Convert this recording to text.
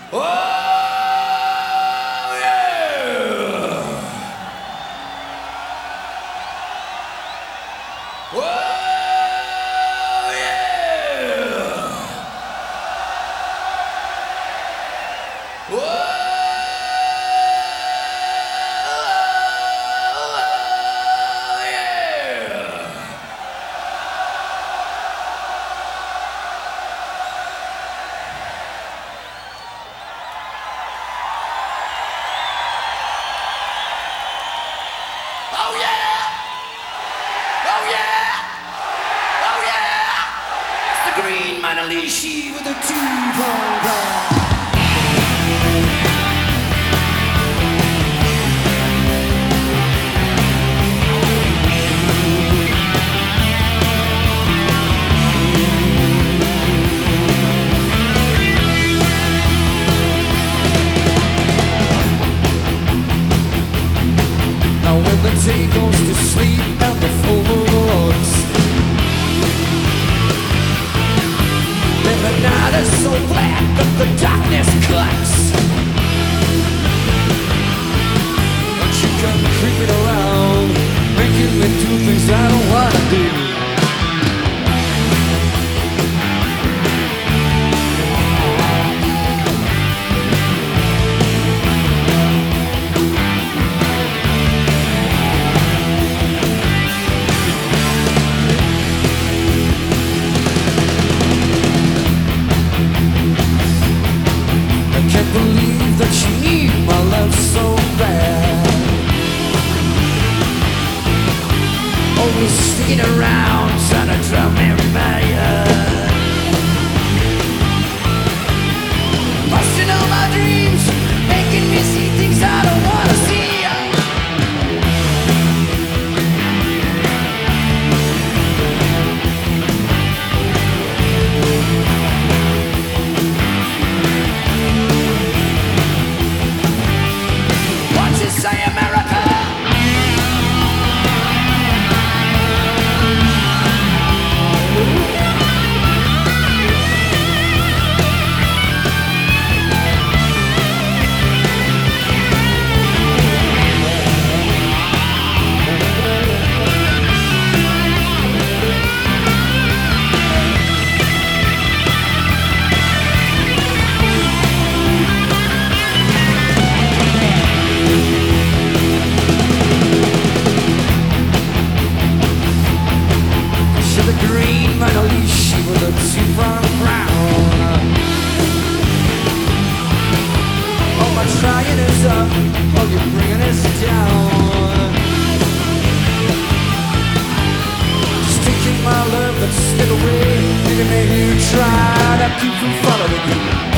Oh, yeah. Oh, yeah. Oh, oh yeah! Oh yeah! Oh yeah! It's the green Manalishi with a two-prong gun. Now when the day goes to sleep and the full moon looks, then the night is so black that the darkness cuts, but you come creeping around, making me do things I don't wanna do. Can't believe that you need my love so bad. Always sticking around, trying to drown me mad. Busting all my dreams, making me see things I don't wanna see. Say America. The green Manalishi with a two-prong crown. All my trying is up, all you're bringing is down. Just taking my love, but still away. Didn't make you try to keep from following you.